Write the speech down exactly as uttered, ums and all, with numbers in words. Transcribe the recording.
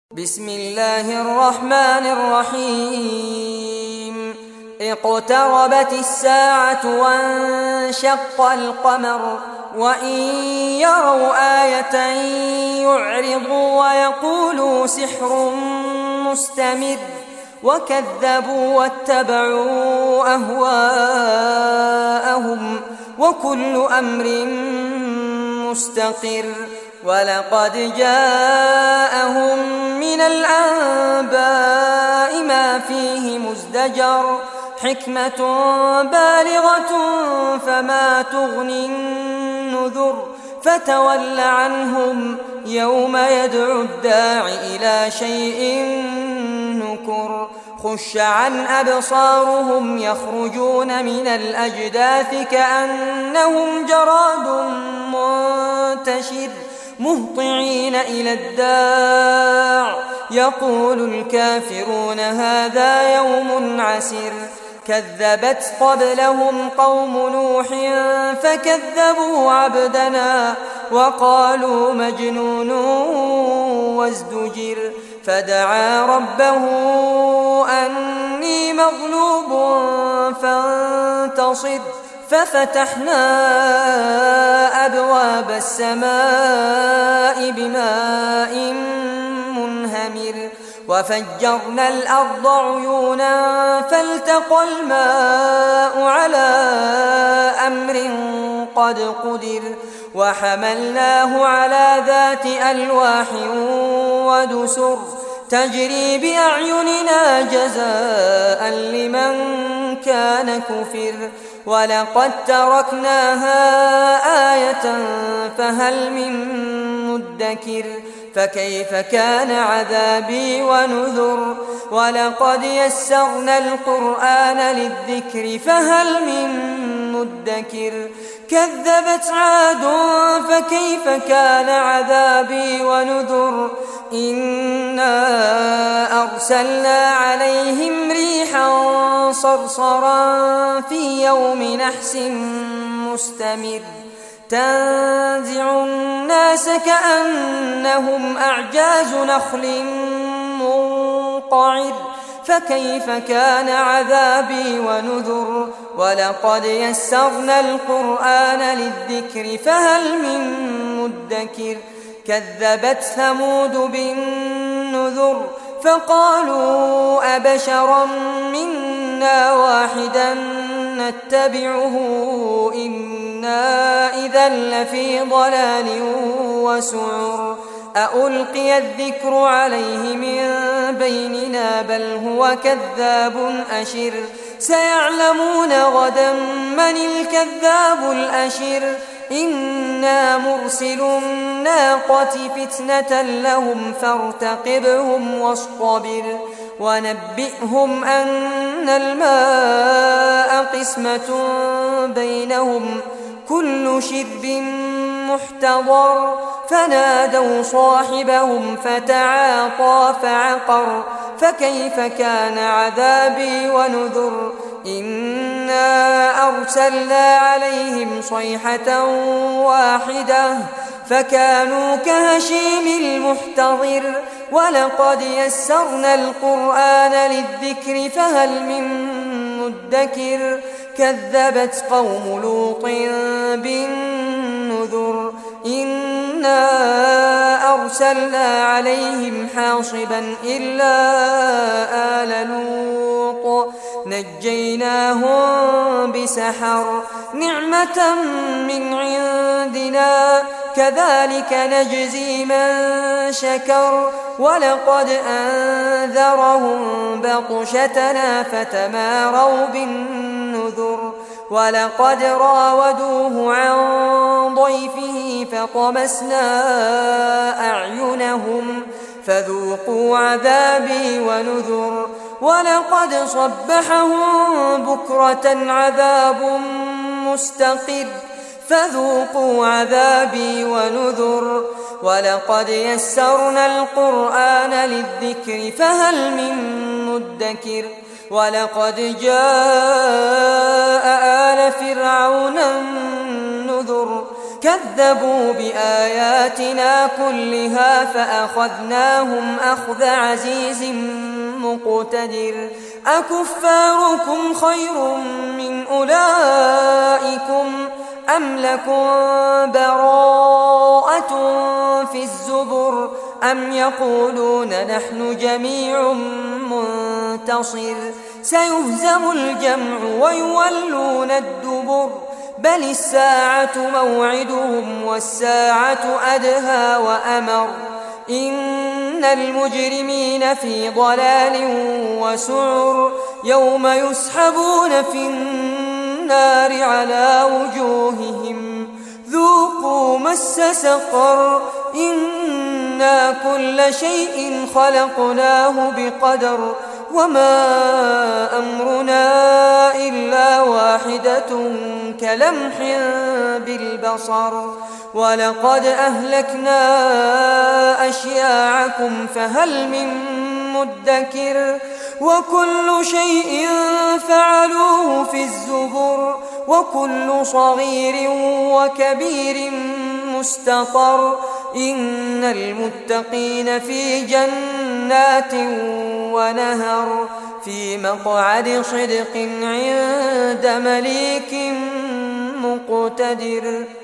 بسم الله الرحمن الرحيم اقتربت الساعة وانشق القمر وإن يروا آية يعرضوا ويقولوا سحر مستمر وكذبوا واتبعوا أهواءهم وكل أمر مستقر ولقد جاءهم من الأنباء ما فيه مزدجر حكمة بالغة فما تغني النذر فتول عنهم يوم يدعو الداع إلى شيء نكر خش عن أبصارهم يخرجون من الأجداث كأنهم جراد منتشر مهطعين إلى الداع يقول الكافرون هذا يوم عسر كذبت قبلهم قوم نوح فكذبوا عبدنا وقالوا مجنون وازدجر فدعا ربه أني مغلوب فانتصر ففتحنا أبواب السماء بماء منهمر وفجرنا الأرض عيونا فالتقى الماء على أمر قد قدر وحملناه على ذات ألواح ودسر تجري بأعيننا جزاء لمن كان كفر ولقد تركناها آية فهل من مدكر فكيف كان عذابي ونذر ولقد يسرنا القرآن للذكر فهل من مدكر كذبت عاد فكيف كان عذابي ونذر إنا أرسلنا عليهم ريحا صرصرا في يوم نحس مستمر تنزع الناس كأنهم أعجاز نخل منقعر فكيف كان عذابي ونذر ولقد يسرنا القرآن للذكر فهل من مدكر كذبت ثمود بالنذر فقالوا أبشرا منا واحدا نتبعه إنا إذا لفي ضلال وسعر أألقي الذكر عليه من بيننا بل هو كذاب أشر سيعلمون غدا من الكذاب الأشر إنا مرسل الناقة فتنة لهم فارتقبهم واصطبر ونبئهم أن الماء قسمة بينهم كل شرب محتضر فنادوا صاحبهم فتعاطى فعقر فكيف كان عذابي ونذر إنا أرسلنا عليهم صيحة واحدة فكانوا كهشيم المحتضر ولقد يسرنا القرآن للذكر فهل من مدكر كذبت قوم لوط بالنذر إنا أرسلنا عليهم حاصبا إلا آل لوط نجيناهم بسحر نعمة من عندنا كذلك نجزي من شكر ولقد أنذرهم بطشتنا فتماروا بالنذر ولقد راودوه عن ضيفه فطمسنا أعينهم فذوقوا عذابي ونذر ولقد صبحهم بكرة عذاب مستقر فذوقوا عذابي ونذر ولقد يسرنا القرآن للذكر فهل من مدكر ولقد جاء آل فرعون النذر كذبوا بآياتنا كلها فأخذناهم أخذ عزيز مقتدر أكفاركم خير من أولئكم أم لكم براءة في الزبر أم يقولون نحن جميع منتصر سيهزم الجمع ويولون الدبر بل الساعة موعدهم والساعة أدهى وأمر إن المجرمين في ضلال وسعر يوم يسحبون في النار على وجوههم ذوقوا مس سقر إنا كل شيء خلقناه بقدر وما أمرنا إلا واحدة كلمح بالبصر ولقد أهلكنا أشياعكم فهل من مدكر وكل شيء فعلوه في الزبر وكل صغير وكبير مستطر إن المتقين في جنات ونهر في مقعد صدق عند مليك مقتدر.